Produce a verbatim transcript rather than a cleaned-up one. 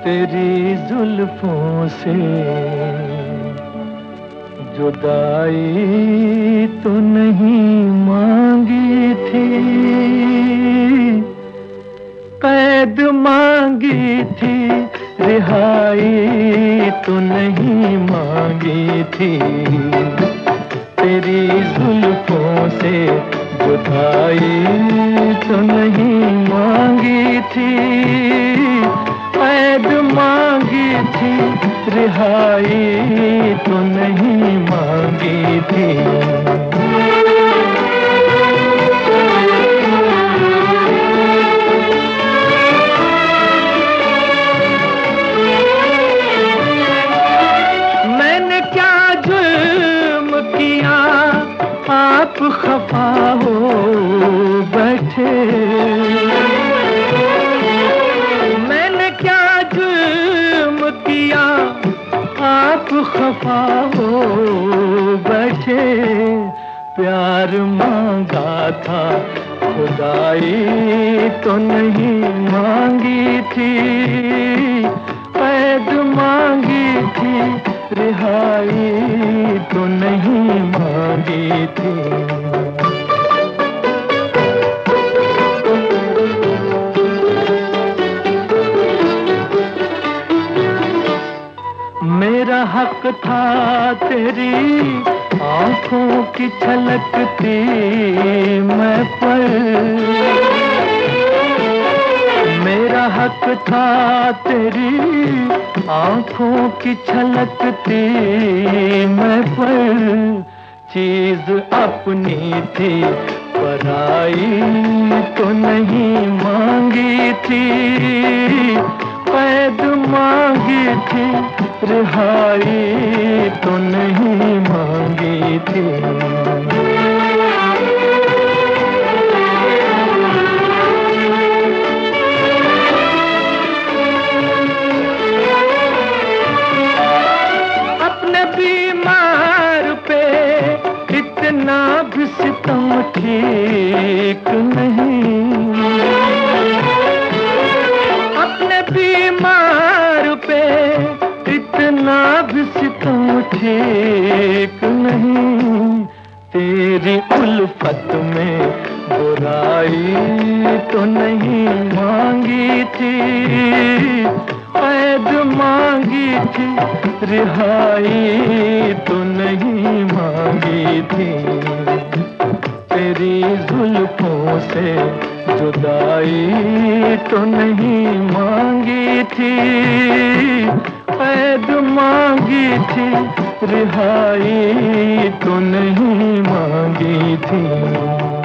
तेरी जुल्फों से जुदाई तो नहीं मांगी थी, कैद मांगी थी, रिहाई तो नहीं मांगी थी। तेरी जुल्फों से जुदाई तो नहीं मांगी थी, कैद मांगी थी, रिहाई तो नहीं मांगी थी। मैंने क्या जुल्म किया आप खफा हो बैठे, मैंने क्या जुल्म किया आप खफा हो बैठे। प्यार मांगा था खुदाई तो नहीं मांगी थी, कैद मांगी थी, रिहाई तो नहीं मांगी थी। मेरा हक था तेरी आंखों की छलकती मैं पर, मेरा हक था तेरी आंखों की छलकती मैं पर। चीज अपनी थी पराई तो नहीं मांगी थी, कैद मांगी थी, रिहाई तो नहीं मांगी थी। अपने बीमार पे इतना भी सितम ठीक नहीं, अपने बीमार पे इतना भी सितम ठीक नहीं। तेरी उल्फत में बुराई तो नहीं मांगी थी, कैद मांगी थी, रिहाई तो नहीं मांगी थी। तेरी जुल्फों से जुदाई तो नहीं मांगी थी, कैद मांगी थी, रिहाई तो नहीं मांगी थी।